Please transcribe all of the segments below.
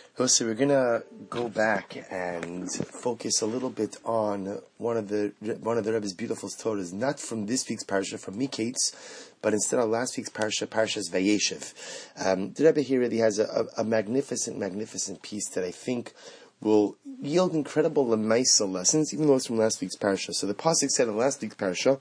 So we're gonna go back and focus a little bit on one of the Rebbe's beautiful stories, not from this week's parsha, from Miketz, but instead of last week's parsha, Parshas Vayeshev. The Rebbe here really has a magnificent piece that I think will yield incredible lemaisa lessons, even though it's from last week's parsha. So the pasuk said in last week's parsha,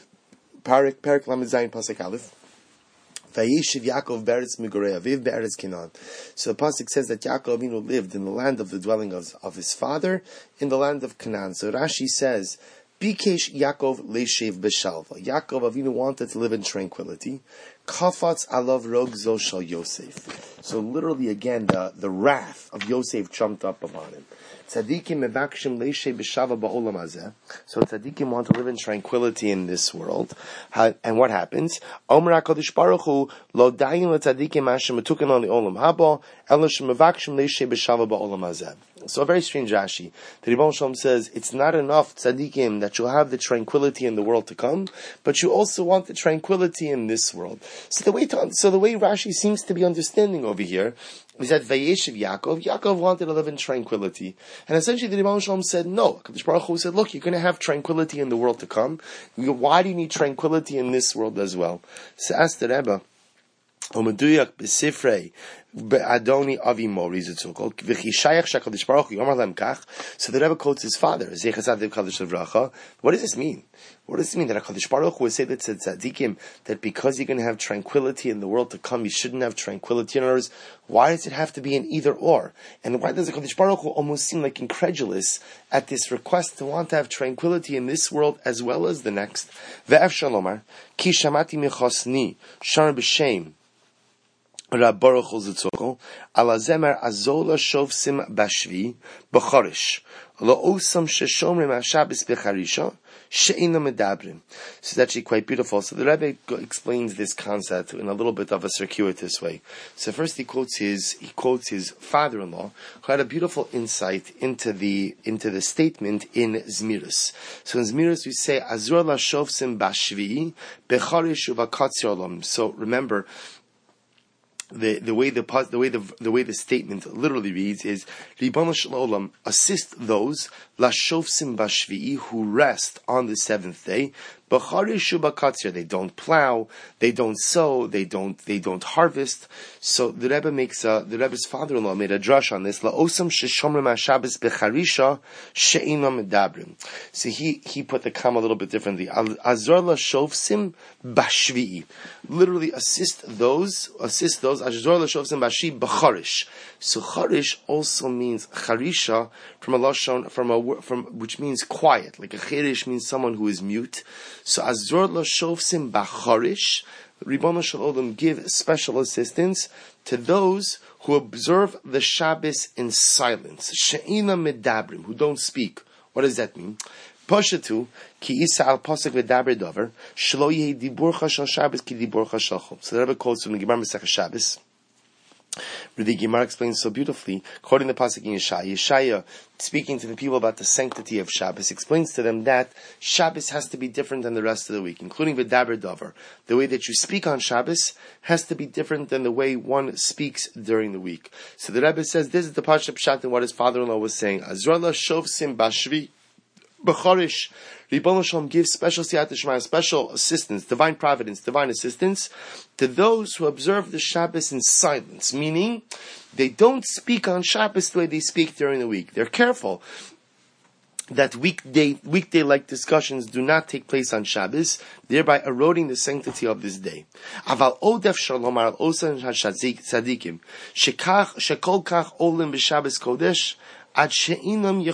Parak Lamed Zayin pasuk Aleph, Vayeshev Yaakov be'eretz Migorei Aviv be'eretz Canaan. So the pasuk says that Yaakov Avinu lived in the land of the dwelling of his father, in the land of Canaan. So Rashi says, Bikesh Yaakov leishev b'shalva. Yaakov Avinu wanted to live in tranquility. Kafatz alav rog zo shel Yosef. So literally again, the wrath of Yosef jumped up upon him. Tzadikim mevakshim leishev b'shava ba'olam hazeh. So tzadikim want to live in tranquility in this world. And what happens? Omer HaKadosh Baruch Hu lo dayin letzadikim asher metuken on the olam haba elo shemevakshim leishev b'shava ba'olam hazeh. So a very strange Rashi. The Rebbe Shalom says it's not enough tzadikim that you'll have the tranquility in the world to come, but you also want the tranquility in this world. So the way Rashi seems to be understanding over here is that Vayeshev Yaakov wanted to live in tranquility, and essentially the Rebbe Shalom said no. Kadosh Baruch Hu said, look, you're going to have tranquility in the world to come. Why do you need tranquility in this world as well? So ask the Rebbe. Omeduyak b'sifrei be'adoni avi mori zitzukol v'chishayach shakadosh baruch hu yomar lem kach. So the Rebbe quotes his father, Zechasav Kadosh Levracha. What does this mean? What does it mean that HaKadosh Baruch Hu would say that to tzaddikim that because you're going to have tranquility in the world to come, you shouldn't have tranquility in others? Why does it have to be an either or? And why does HaKadosh Baruch Hu almost seem like incredulous at this request to want to have tranquility in this world as well as the next? Ve'ef shalomar ki shamati michosni shar b'shem Rab Baruch Hu Zitzokol ala zemer azola shovsim bashvi b'chorish lo osam sheshomrim hashabis b'charisha she'ina medabrim. This is actually quite beautiful. So the Rebbe explains this concept in a little bit of a circuitous way. So first he quotes his father-in-law, who had a beautiful insight into the statement in Zmiris. So in Zmiris we say azor la shovsim bashvi b'chorish uvakatzir olam. So remember, the way the statement literally reads is Ribbono Shel Olam, assist those lashofsim bashvi'i who rest on the seventh day. B'charishu b'katzir, they don't plow, they don't sow, they don't harvest. So the Rebbe's father-in-law made a drush on this. La'osam sheshomrim hashabes b'charisha she'inam medabrim. So he put the comma a little bit differently. Azor lashofsim bashvi'i, literally assist those. Azor lashofsim bashvi b'charish. So charish also means charisha from which means quiet. Like a cherish means someone who is mute. So azor lashofsim b'charish, Ribbono Shel Olam give special assistance to those who observe the Shabbos in silence. She'ina medabrim, who don't speak. What does that mean? Pashatu ki isa al pasuk v'daber dover shlo yehi diburcha shel Shabbos ki diburcha shel chol. So the Rebbe quotes from the Gemara Masechah Shabbos. The Gemara explains so beautifully, quoting the pasuk in Yeshaya, speaking to the people about the sanctity of Shabbos, explains to them that Shabbos has to be different than the rest of the week, including v'daber dover. The way that you speak on Shabbos has to be different than the way one speaks during the week. So the Rebbe says this is the Pashup Pshat in what his father-in-law was saying. Azrala shovsim bashvi b'chorish. Ribbono Shel Olam gives special siyata shema, special assistance, divine providence, divine assistance to those who observe the Shabbos in silence, meaning they don't speak on Shabbos the way they speak during the week. They're careful that weekday-like discussions do not take place on Shabbos, thereby eroding the sanctity of this day. Aval odef shalom al osan tzadikim shekol kach olim b'Shabbos kodesh. So the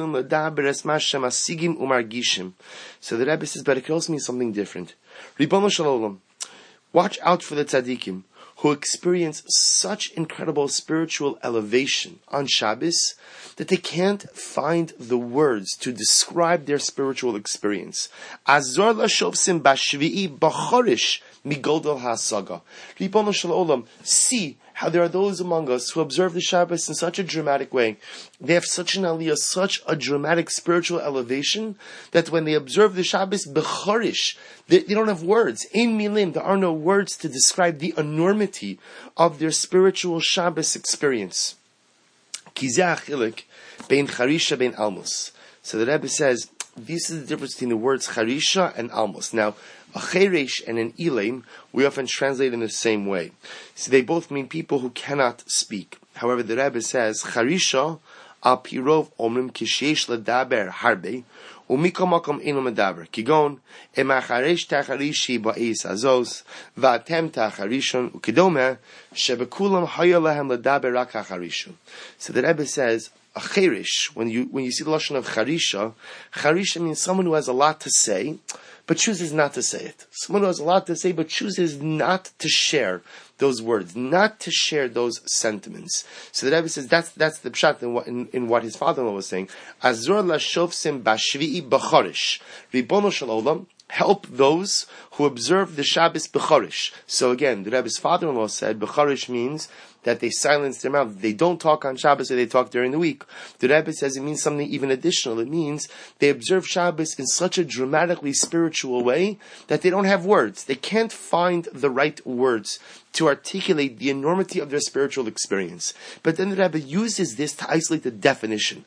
Rebbe says, but it could also mean something different. Ribbono Shel Olam, watch out for the tzaddikim who experience such incredible spiritual elevation on Shabbos that they can't find the words to describe their spiritual experience. Azor lashofsim bashvi'i b'chorish migodol hasaga. Ribbono Shel Olam, see how there are those among us who observe the Shabbos in such a dramatic way. They have such an aliyah, such a dramatic spiritual elevation, that when they observe the Shabbos, b'chorish, they don't have words. In milim, there are no words to describe the enormity of their spiritual Shabbos experience. Kizeh achilik bein charisha bein almos. So the Rebbe says, this is the difference between the words charisha and almos. Now, a cheresh and an ilaim, we often translate in the same way. So they both mean people who cannot speak. However, the Rebbe says, charisha al pirov omrim kishesh ledaber harbe, umikol makom eno medaber. Kigon, emacharesh tacharishi ba'is azos, va'atem tacharishon, ukidome, shebekulam haya lehem ledaber rak hacharishu. So the Rebbe says, a cherish, when you see the lashon of charisha means someone who has a lot to say, but chooses not to say it. Someone who has a lot to say, but chooses not to share those words, not to share those sentiments. So the Rebbe says that's the pshat in what his father-in-law was saying. Azor lashofsim bashvi'i b'chorish. Ribono shel olam, help those who observe the Shabbos b'chorish. So again, the Rebbe's father-in-law said b'chorish means that they silence their mouth. They don't talk on Shabbos, or they talk during the week. The Rebbe says it means something even additional. It means they observe Shabbos in such a dramatically spiritual way that they don't have words. They can't find the right words to articulate the enormity of their spiritual experience. But then the Rebbe uses this to isolate the definition.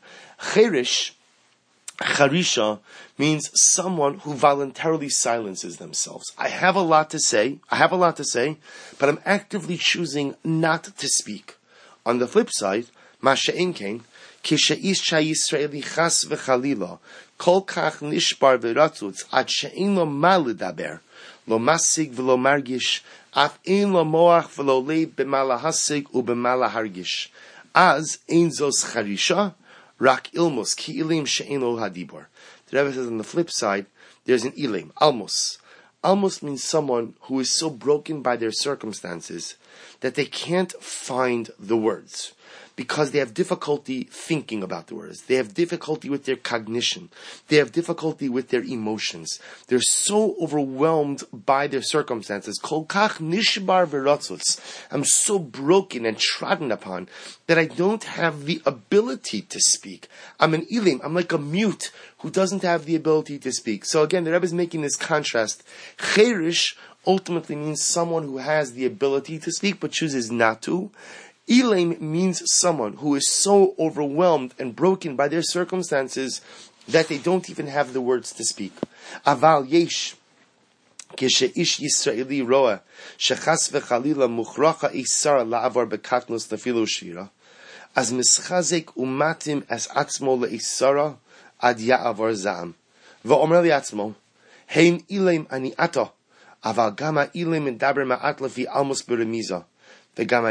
Charisha means someone who voluntarily silences themselves. I have a lot to say, but I'm actively choosing not to speak. On the flip side, Masha'in Kain, Kisha'ish Yisraeli Chas V'Chalila, Kol Kach Nishbar V'Ratzutz, Ad She'in Lo Ma L'Daber, Lo Masig V'Lo Margish, Af Ein Lo Moach V'Lo Leib B'Ma Lahasig U'B'Ma Lahargish. Az Ein Zos Charisha, Rak ilmos ki ilim she'en lo hadibor. The Rebbe says on the flip side, there's an ilim, almos. Almos means someone who is so broken by their circumstances that they can't find the words because they have difficulty thinking about the words. They have difficulty with their cognition. They have difficulty with their emotions. They're so overwhelmed by their circumstances. Kol kach nishbar v'ratzutz. I'm so broken and trodden upon that I don't have the ability to speak. I'm an ilim. I'm like a mute who doesn't have the ability to speak. So again, the Rebbe is making this contrast. Cherish ultimately means someone who has the ability to speak but chooses not to. Ilaim means someone who is so overwhelmed and broken by their circumstances that they don't even have the words to speak. Aval yesh, כשאיש ישראלי רואה שחס וחלילה מוכרח איסר לעבור בקטנוס נפילו שירה, אז משחזק ומתאים את עצמו לאיסרה עד יעבור זעם. ואומר לעצמו, הן אילם אני עתה, אבל גם האילם מדבר מעט לפי אלמוס ברמיזה. So the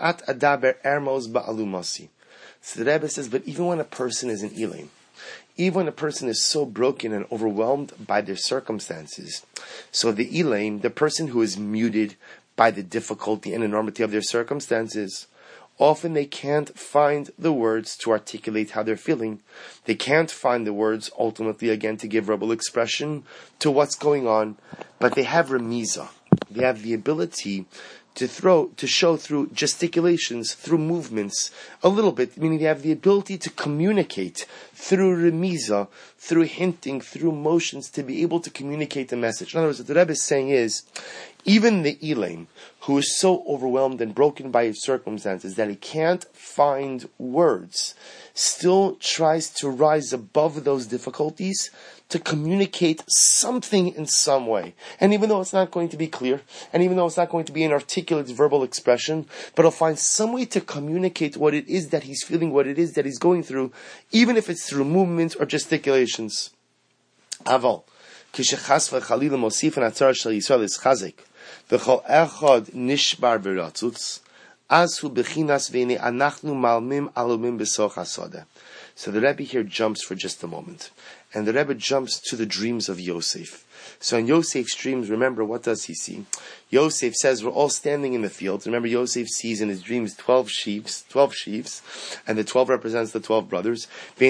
Rebbe says, but even when a person is an ilim, even when a person is so broken and overwhelmed by their circumstances, so the ilim, the person who is muted by the difficulty and enormity of their circumstances, often they can't find the words to articulate how they're feeling. They can't find the words, ultimately, again, to give verbal expression to what's going on, but they have remiza. They have the ability to show through gesticulations, through movements, a little bit, meaning they have the ability to communicate through remiza, through hinting, through motions, to be able to communicate the message. In other words, what the Rebbe is saying is, even the Elaim, who is so overwhelmed and broken by his circumstances that he can't find words, still tries to rise above those difficulties to communicate something in some way. And even though it's not going to be clear, and even though it's not going to be an articulate verbal expression, but he'll find some way to communicate what it is that he's feeling, what it is that he's going through, even if it's through movements or gesticulations. Aval, kishechas v'chalila mosif and atzar shel Yisrael is chazik, v'chol echad nishbar v'ratzutz, as hu bechinas v'nei anachnu malmim alumim b'soch hasodeh. So the Rebbe here jumps for just a moment. And the Rebbe jumps to the dreams of Yosef. So in Yosef's dreams, remember, what does he see? Yosef says, we're all standing in the field. Remember, Yosef sees in his dreams 12 sheaves, and the 12 represents the 12 brothers. So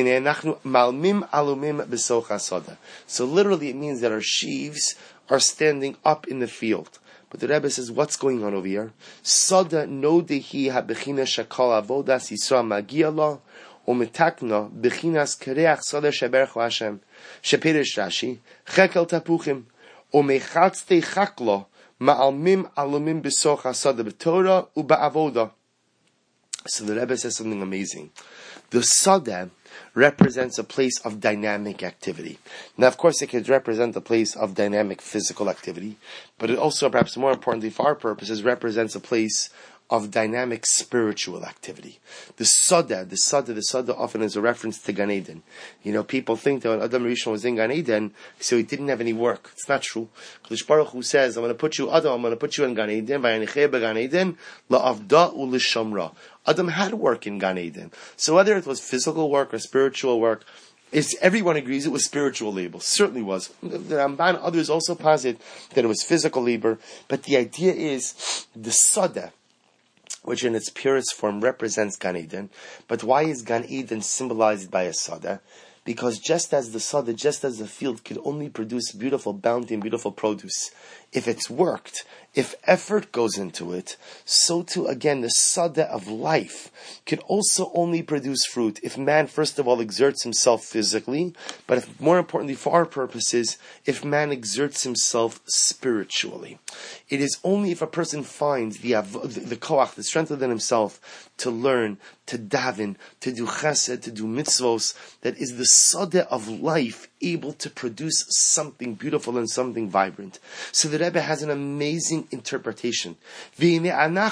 literally it means that our sheaves are standing up in the field. But the Rebbe says, what's going on over here? Sada no dehi ha-bechina shakal avodas Yisra magia la, umetakna bechinas kereach sada sheberchu Hashem, shepirish Rashi, chekel tapuchim, umechatzte chakla, ma'almim alumim besoch ha-sada b'torah u'ba'avoda. So the Rebbe says something amazing. The Sadeh represents a place of dynamic activity. Now, of course, it could represent a place of dynamic physical activity, but it also, perhaps more importantly for our purposes, represents a place of dynamic spiritual activity. The Sadeh often is a reference to Gan Eden. People think that when Adam Rishon was in Gan Eden, so he didn't have any work. It's not true. Kadosh Baruch Hu says, I'm going to put you in Gan Eden, Vayanicheh beGan Eden, la'avda u'lishamra. Adam had work in Gan Eden. So whether it was physical work or spiritual work, everyone agrees it was spiritual labor. Certainly was. The Ramban, others also posit that it was physical labor. But the idea is the Sadeh, which in its purest form represents Gan Eden. But why is Gan Eden symbolized by a Sadeh? Because just as the Sadeh, just as the field could only produce beautiful bounty and beautiful produce if it's worked, if effort goes into it, so too again the Sadeh of life can also only produce fruit if man first of all exerts himself physically, but if, more importantly for our purposes, if man exerts himself spiritually. It is only if a person finds the koach, the strength within himself to learn, to daven, to do chesed, to do mitzvos, that is the Sadeh of life able to produce something beautiful and something vibrant. So the Rebbe has an amazing interpretation. Means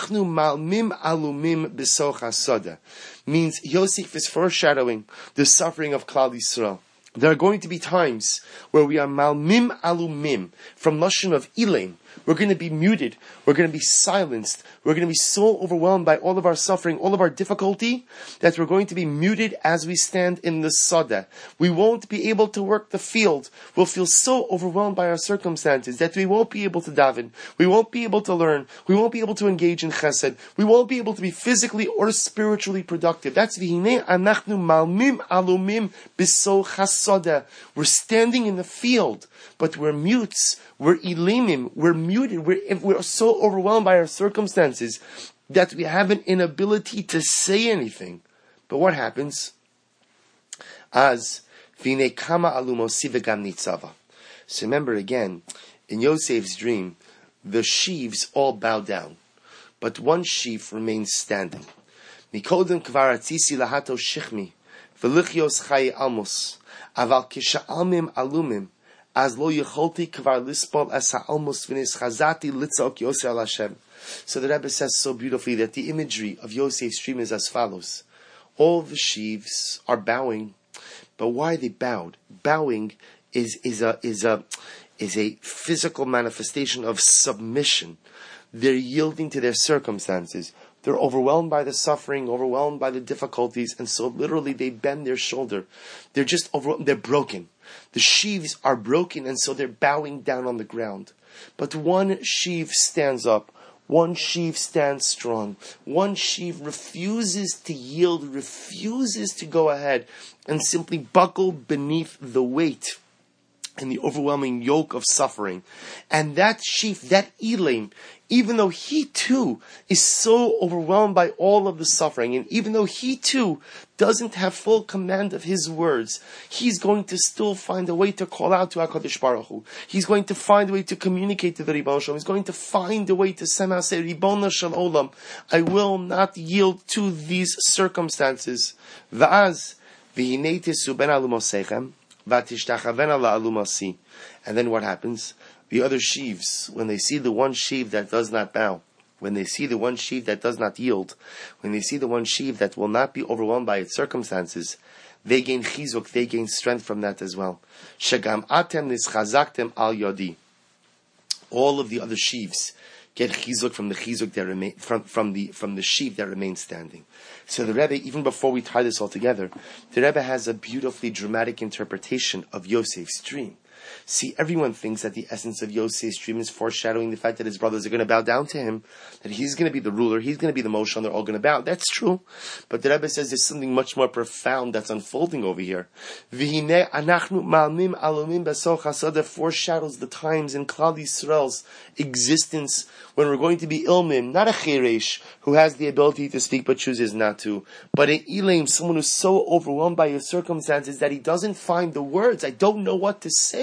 Yosef is foreshadowing the suffering of Klal Yisrael. There are going to be times where we are malmim alumim, from lashon of ilim. We're going to be muted. We're going to be silenced. We're going to be so overwhelmed by all of our suffering, all of our difficulty, that we're going to be muted as we stand in the Sadeh. We won't be able to work the field. We'll feel so overwhelmed by our circumstances that we won't be able to daven. We won't be able to learn. We won't be able to engage in chesed. We won't be able to be physically or spiritually productive. That's v'hinei anachnu malmim alumim b'so chasadeh. We're standing in the field, but we're mutes. We're ilimim. We're muted. We're so overwhelmed by our circumstances that we have an inability to say anything. But what happens? As v'hinei kama alumosi v'gam nitzava. So remember again, in Yosef's dream, the sheaves all bow down, but one sheaf remains standing. Mikodem kvar atzisi lahato shichmi v'lichios chayi almos aval kisha'almim alumim as lo yecholti kvar lispol as ha'almos v'nis chazati litzok Yosef al Hashem. So the Rebbe says so beautifully that the imagery of Yosef's dream is as follows. All the sheaves are bowing, but why are they bowed? Bowing is a physical manifestation of submission. They're yielding to their circumstances. They're overwhelmed by the suffering, overwhelmed by the difficulties, and so literally they bend their shoulder. They're just they're broken. The sheaves are broken, and so they're bowing down on the ground. But one sheaf stands up. One sheaf stands strong. One sheaf refuses to yield, refuses to go ahead, and simply buckle beneath the weight and the overwhelming yoke of suffering. And that sheaf, that Elam, even though he too is so overwhelmed by all of the suffering, and even though he too doesn't have full command of his words, he's going to still find a way to call out to HaKadosh Baruch Hu. He's going to find a way to communicate to the Ribbon Shalom. He's going to find a way to somehow say, Ribbon Shalom, I will not yield to these circumstances. Va'az v'hinei tisu ben alumosechem and then what happens? The other sheaves, when they see the one sheaf that does not bow, when they see the one sheaf that does not yield, when they see the one sheaf that will not be overwhelmed by its circumstances, they gain chizuk, they gain strength from that as well. Shagam atem nischazaktem al yodi. All of the other sheaves get chizuk from the chizuk that remain from the sheaf that remains standing. So the Rebbe, even before we tie this all together, the Rebbe has a beautifully dramatic interpretation of Yosef's dream. See, everyone thinks that the essence of Yosef's dream is foreshadowing the fact that his brothers are going to bow down to him, that he's going to be the ruler, he's going to be the Moshe, and they're all going to bow. That's true. But the Rebbe says there's something much more profound that's unfolding over here. V'hinei anachnu malmim alumim b'so chasada foreshadows the times in Klal Yisrael's existence when we're going to be ilmim, not a cheresh who has the ability to speak but chooses not to, but an ilim, someone who's so overwhelmed by his circumstances that he doesn't find the words. I don't know what to say.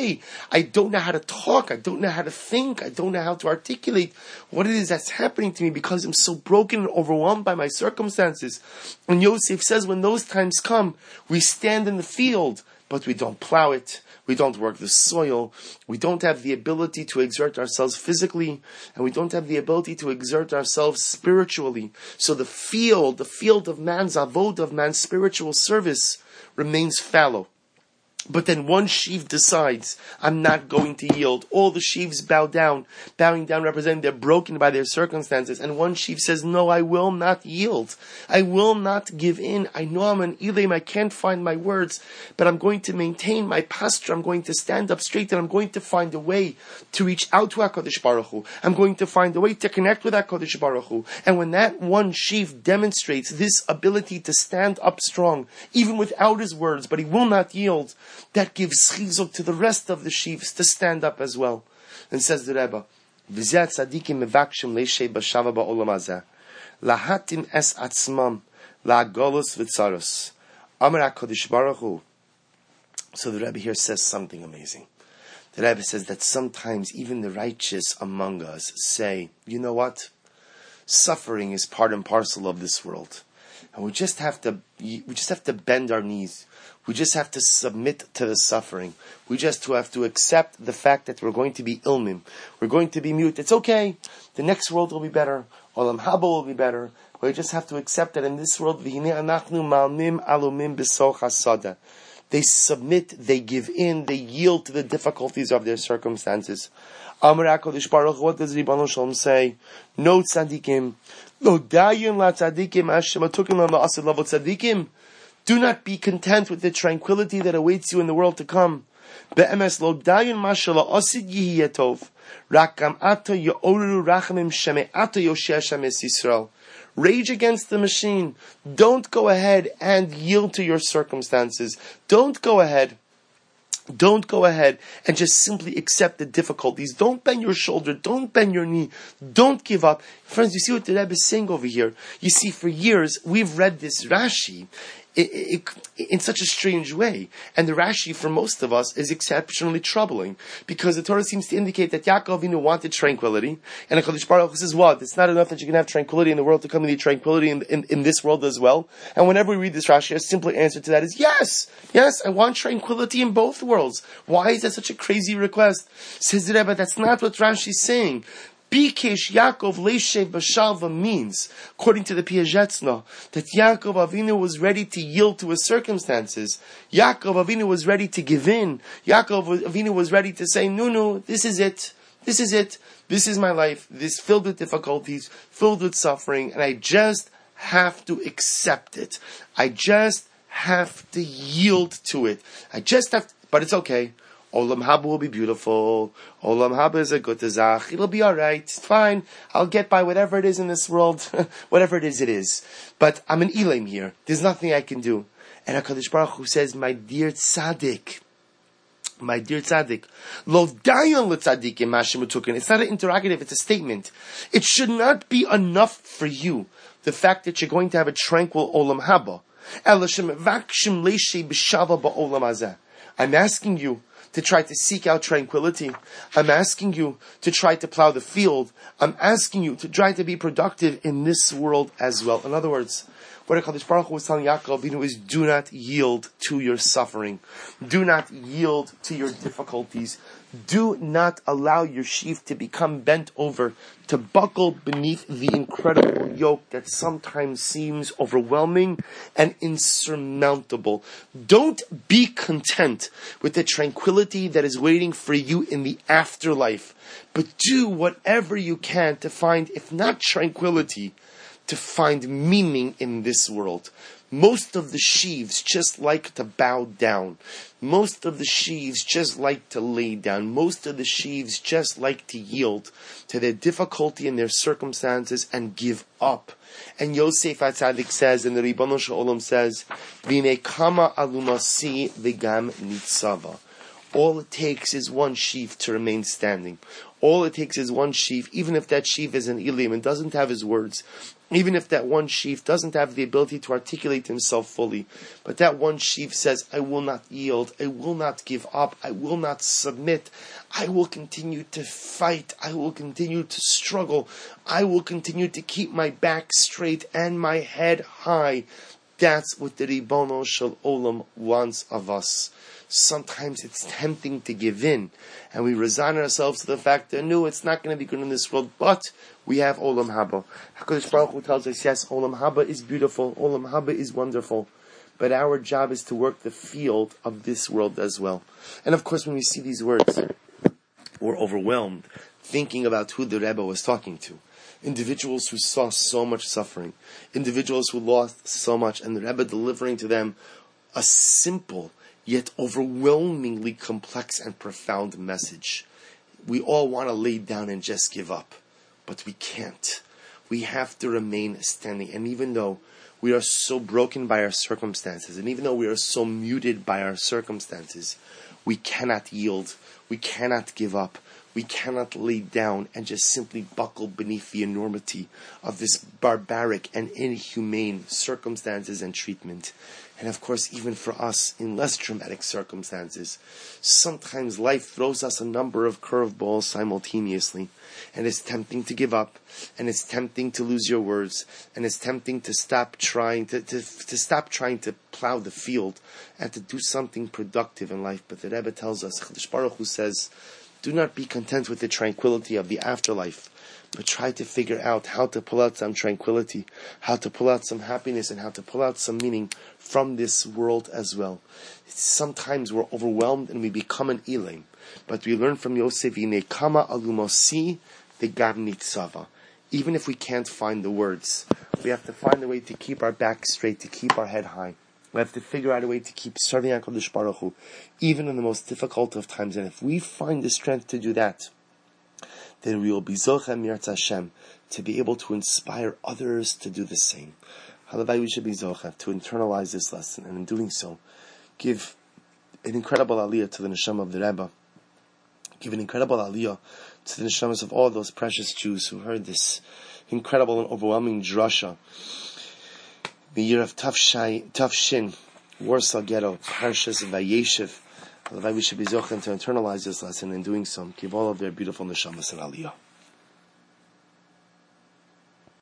say. I don't know how to talk. I don't know how to think. I don't know how to articulate what it is that's happening to me because I'm so broken and overwhelmed by my circumstances. And Yosef says when those times come, we stand in the field, but we don't plow it. We don't work the soil. We don't have the ability to exert ourselves physically, and we don't have the ability to exert ourselves spiritually. So the field of man's avodah, of man's spiritual service, remains fallow. But then one sheaf decides, I'm not going to yield. All the sheaves bow down. Bowing down representing they're broken by their circumstances. And one sheaf says, no, I will not yield. I will not give in. I know I'm an Elam. I can't find my words. But I'm going to maintain my posture. I'm going to stand up straight. And I'm going to find a way to reach out to HaKadosh Baruch Hu. I'm going to find a way to connect with HaKadosh Baruch Hu. And when that one sheaf demonstrates this ability to stand up strong, even without his words, but he will not yield, that gives chizuk to the rest of the sheaves to stand up as well. And says the Rebbe, V'zeh tzadikim mevakshim leishei b'shava ba'olam hazeh, lahatim es atzmam, la'agolus v'tzaros. Amar HaKadosh Baruch Hu. So the Rebbe here says something amazing. The Rebbe says that sometimes even the righteous among us say, you know what? Suffering is part and parcel of this world. And we just have to bend our knees. We just have to submit to the suffering. We just have to accept the fact that we're going to be ilmim. We're going to be mute. It's okay. The next world will be better. Olam haba will be better. We just have to accept that in this world, v'hinei anachnu malmim alumim b'soch hasada. They submit, they give in, they yield to the difficulties of their circumstances. Amar HaKadosh Baruch Hu, what does Ribbon Shalom say? No tzadikim. Lo dayin la tzadikim Hashem atukim la ma'aseh lavo tzadikim. Do not be content with the tranquility that awaits you in the world to come. Be'emes lo dayin mashallah osid yihiyatov. Rakam ato yo'oru rachamim sheme ato yosheh Hashem es Yisrael. Rage against the machine. Don't go ahead and yield to your circumstances. Don't go ahead and just simply accept the difficulties. Don't bend your shoulder. Don't bend your knee. Don't give up. Friends, you see what the Rebbe is saying over here? You see, for years, we've read this Rashi in such a strange way. And the Rashi, for most of us, is exceptionally troubling. Because the Torah seems to indicate that Yaakov Avinu wanted tranquility. And HaKadosh Baruch Hu says, what? It's not enough that you can have tranquility in the world to come, you need tranquility in this world as well. And whenever we read this Rashi, a simple answer to that is yes. Yes, I want tranquility in both worlds. Why is that such a crazy request? Says the Rebbe, that's not what Rashi is saying. Bikesh Yaakov Leishev Bashalva means, according to the Piazetzna, that Yaakov Avinu was ready to yield to his circumstances. Yaakov Avinu was ready to give in. Yaakov Avinu was ready to say, no, this is it. This is it. This is my life. This filled with difficulties, filled with suffering, and I just have to accept it. I just have to yield to it. But it's okay. Olam haba will be beautiful. Olam haba is a good zach. It'll be alright. It's fine. I'll get by whatever it is in this world. Whatever it is. But I'm an Elam here. There's nothing I can do. And HaKadosh Baruch Hu says, my dear tzaddik, lo dayan l'tzaddikim Hashem utukin. It's not an interrogative, it's a statement. It should not be enough for you, the fact that you're going to have a tranquil olam haba. I'm asking you to try to seek out tranquility. I'm asking you to try to plow the field. I'm asking you to try to be productive in this world as well. In other words, what HaKadosh Baruch Hu was telling Yaakov Avinu is, do not yield to your suffering. Do not yield to your difficulties. Do not allow your sheaf to become bent over, to buckle beneath the incredible yoke that sometimes seems overwhelming and insurmountable. Don't be content with the tranquility that is waiting for you in the afterlife, but do whatever you can to find, if not tranquility, to find meaning in this world. Most of the sheaves just like to bow down. Most of the sheaves just like to lay down. Most of the sheaves just like to yield to their difficulty and their circumstances and give up. And Yosef HaTzadik says, and the Ribono Shel Olam says, V'nei kama alumasi v'gam nitzava. All it takes is one sheaf to remain standing. All it takes is one sheaf, even if that sheaf is an Elim and doesn't have his words. Even if that one sheaf doesn't have the ability to articulate himself fully. But that one sheaf says, I will not yield, I will not give up, I will not submit, I will continue to fight, I will continue to struggle, I will continue to keep my back straight and my head high. That's what the Ribono Shel Olam wants of us. Sometimes it's tempting to give in, and we resign ourselves to the fact that no, it's not going to be good in this world, but we have Olam Haba. HaKadosh Baruch Hu tells us, yes, Olam Haba is beautiful, Olam Haba is wonderful, but our job is to work the field of this world as well. And of course, when we see these words, we're overwhelmed, thinking about who the Rebbe was talking to. Individuals who saw so much suffering, individuals who lost so much, and the Rebbe delivering to them a simple, yet overwhelmingly complex and profound message. We all want to lay down and just give up, but we can't. We have to remain standing. And even though we are so broken by our circumstances, and even though we are so muted by our circumstances, we cannot yield. We cannot give up. We cannot lay down and just simply buckle beneath the enormity of this barbaric and inhumane circumstances and treatment. And of course, even for us, in less dramatic circumstances, sometimes life throws us a number of curveballs simultaneously. And it's tempting to give up, and it's tempting to lose your words, and it's tempting to stop trying to stop trying to plow the field and to do something productive in life. But the Rebbe tells us, HaKadosh Baruch Hu says, do not be content with the tranquility of the afterlife, but try to figure out how to pull out some tranquility, how to pull out some happiness, and how to pull out some meaning from this world as well. Sometimes we're overwhelmed and we become an Elim, but we learn from Yosef, Kama alumosi the Gavnitzava. Even if we can't find the words, we have to find a way to keep our back straight, to keep our head high. We have to figure out a way to keep serving HaKadosh Baruch Hu, even in the most difficult of times. And if we find the strength to do that, then we will be Zochem Yirtz Hashem, to be able to inspire others to do the same. Halavai, we should be Zochem, to internalize this lesson, and in doing so, give an incredible aliyah to the neshama of the Rebbe. Give an incredible aliyah to the neshamas of all those precious Jews who heard this incredible and overwhelming drasha. The year of Tafshin, Warsaw Ghetto, Parshas Vayeshev. Halavai, we should be Zochem to internalize this lesson, and in doing so, give all of their beautiful neshamas and aliyah.